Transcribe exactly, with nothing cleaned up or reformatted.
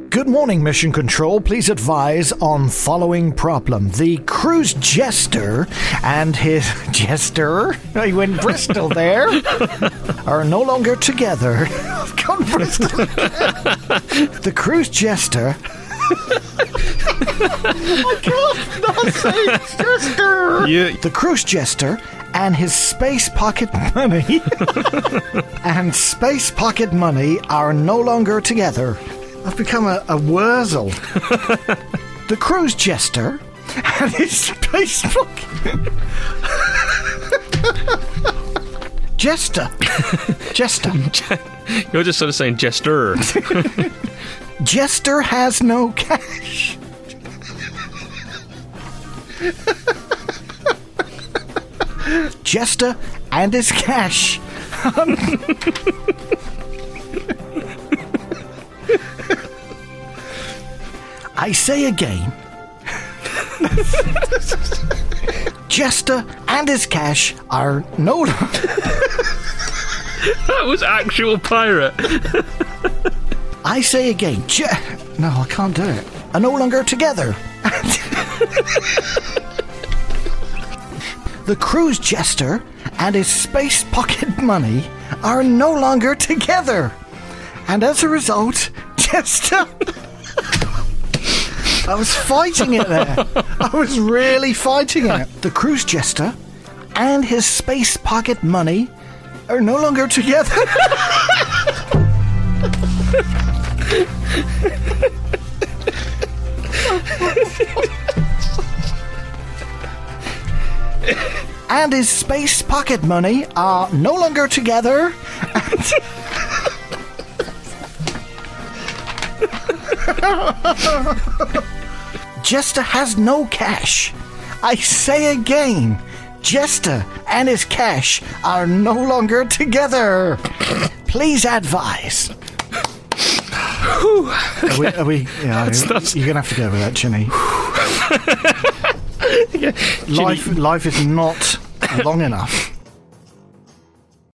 Good morning, Mission Control. Please advise on following problem. The cruise jester and his... Jester? He went Bristol there. Are no longer together. I've gone Bristol. The cruise jester... I can't not say jester. You... The cruise jester and his space pocket money and space pocket money are no longer together. I've become a, a Wurzel. The cruise jester and his space pocket... Jester. Jester. You're just sort of saying jester. Jester has no cash. Jester and his cash. I say again. Jester and his cash are no longer... That was actual pirate. I say again. Je- no, I can't do it. Are no longer together. The cruise jester and his space pocket money are no longer together. And as a result, Jester... I was fighting it there. I was really fighting it. The cruise jester and his space pocket money are no longer together. And his space pocket money are no longer together. Jester has no cash. I say again, Jester and his cash are no longer together. Please advise. Are we, are we, yeah, That's- that's- you're going to have to go with that, Chinny. Yeah, Life, life is not long enough